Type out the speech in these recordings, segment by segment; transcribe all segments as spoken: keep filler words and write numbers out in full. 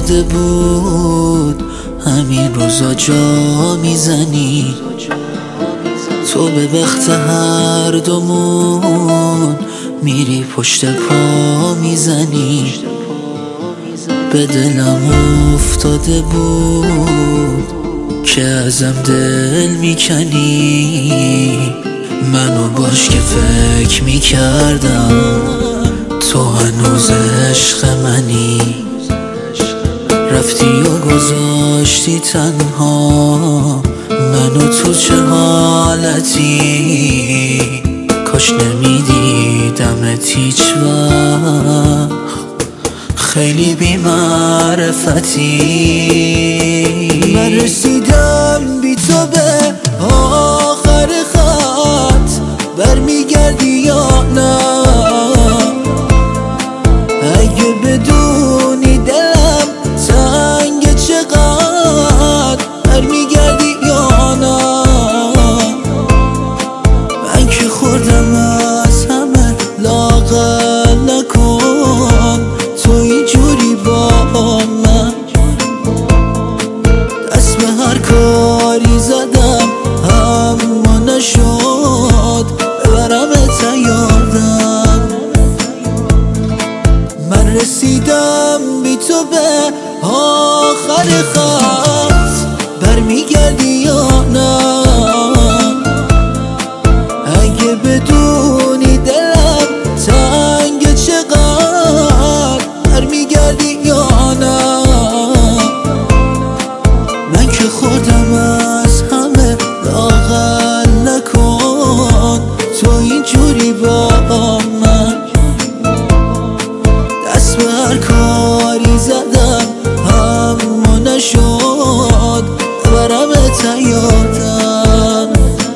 افتاده بود، همین روزا جا میزنی. تو به وقت هر دومون میری پشت پا میزنی. به دلم افتاده بود که ازم دل میکنی. منو باش که فکر میکردم تو هنوز عشق منی. رفتی و گذاشتی تنها منو، تو چه حالتی؟ کاش نمیدیدمت هیچ وقت، خیلی بی معرفتی. من رسیدم بی تو به آخر خط، برمیگردی یا نه؟ اگه بدونی دلم تنگ چقدر، برمیگردی یا نه؟ من که خوردم از همه، لاغر نکن تو اینجوری با من. دست به هر کاری زدم اما نشد ببرمت یادم. من رسیدم بی تو به آخر خط، برمیگردی یا نه؟ اگه بدونی دلم تنگ چقدر، برمیگردی یا نه؟ من که خودم از همه، لاغر نکن تو اینجوری با من. دست به هر کاری زدم اما نشد ببرمت یادم.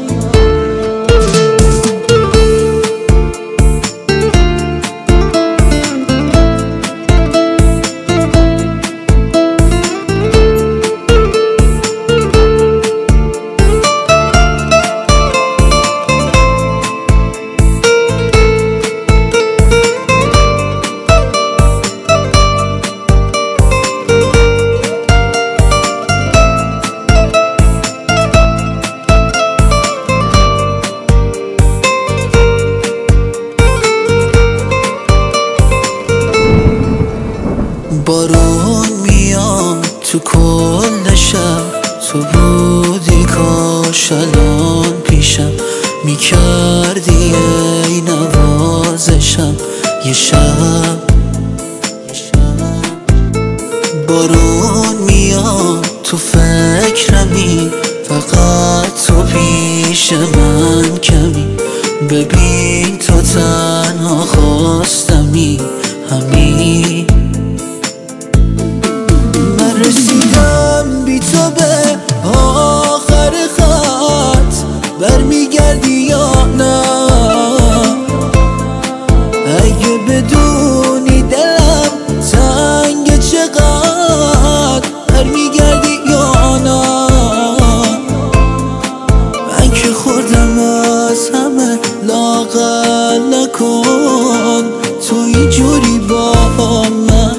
بارون میاد تو کل شب، تو بودی کاش الان پیشم میکردی ای نوازشم یه شب. بارون میاد تو فکرمی، فقط تو پیش من کمی. ببین تو تنها خواستمی همین. رسیدم بی تو به آخر خط، برمیگردی یا نه؟ اگه بدونی دلم تنگ چقدر، برمیگردی یا نه؟ من که خوردم از همه، لاغر نکن تو اینجوری با من.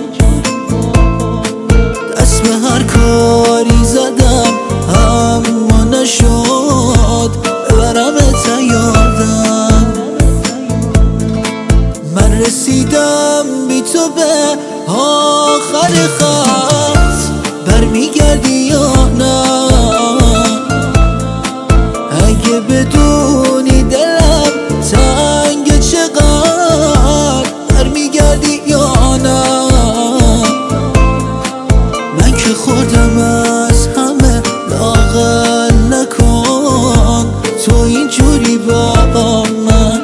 دست به هر کاری زدم اما نشد ببرمت یادم. من رسیدم بی تو به آخر خط، برمیگردی یا نه؟ اگه بدونی دلم تنگ چقدر، برمیگردی یا نه؟ خودم از همه، لاغر نکن تو اینجوری با من.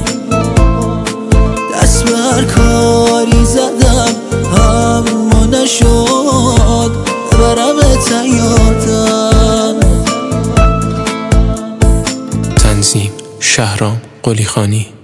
دست به هر کاری زدم اما نشد ببرمت یادم. تنظیم شهرام قلیخانی.